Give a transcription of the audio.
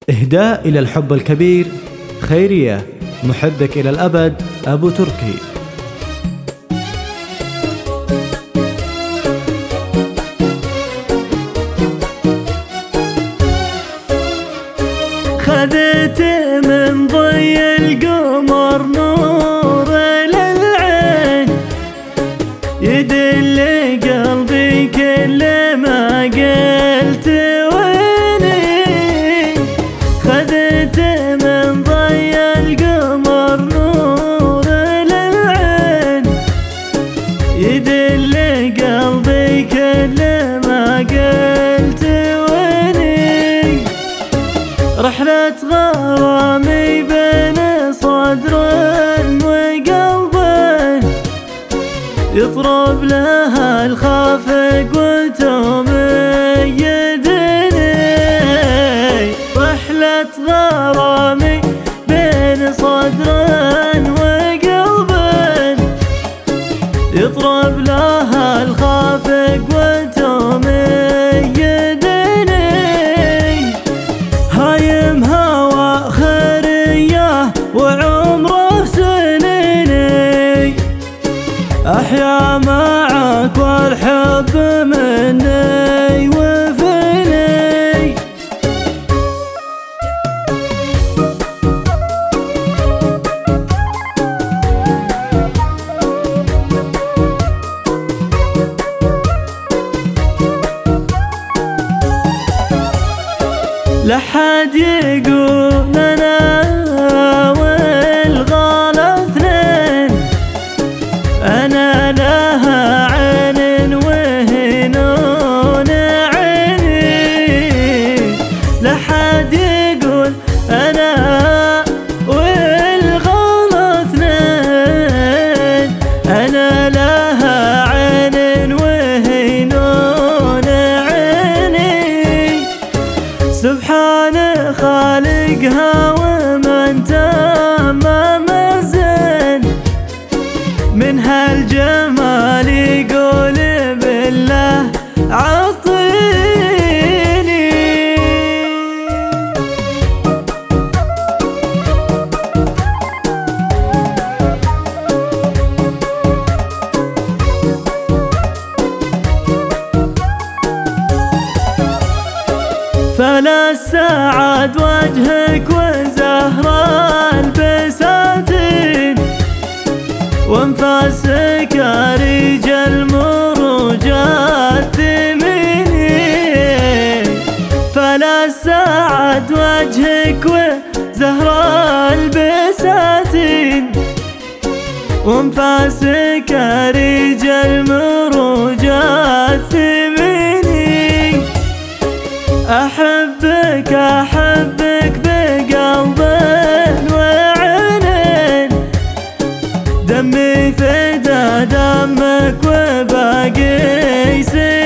إهداء إلى الحب الكبير، خيرية، محبك إلى الأبد، أبو تركي. خذت من ضي القمر نور للعين، يدل قلبي كل ما قلت ويني. خذت من ضي القمر نور للعين، يدل قلبي كل ما قلت ويني. رحلة غرامي بين صدر وقلب، يطرب لها الخافق وتميدني. رحلة غرامي بين صدر وقلب، يطرب لها الخافق وتميدني. هايم هوا خيرية وعمره سنيني، أحيا معك والحب مني وفيني. لحد يقول أنا والغلا اثنين، أنا لها عين وهنون عيني. لحد يقول أنا والغلا اثنين، أنا لها عين وهنون عيني. سبحان خالقها ومن تمام الزين، من هالجمال يقول بالله عطيني. فلا السعد وجهك وزهرة البساتين، وانفاسك ريج المروجات ثميني. فلا السعد وجهك وزهرة البساتين، وانفاسك ريج المروجات ثميني. أحبك أحبك بقلب وعينين، دمي فدا دمك وباقي يصير.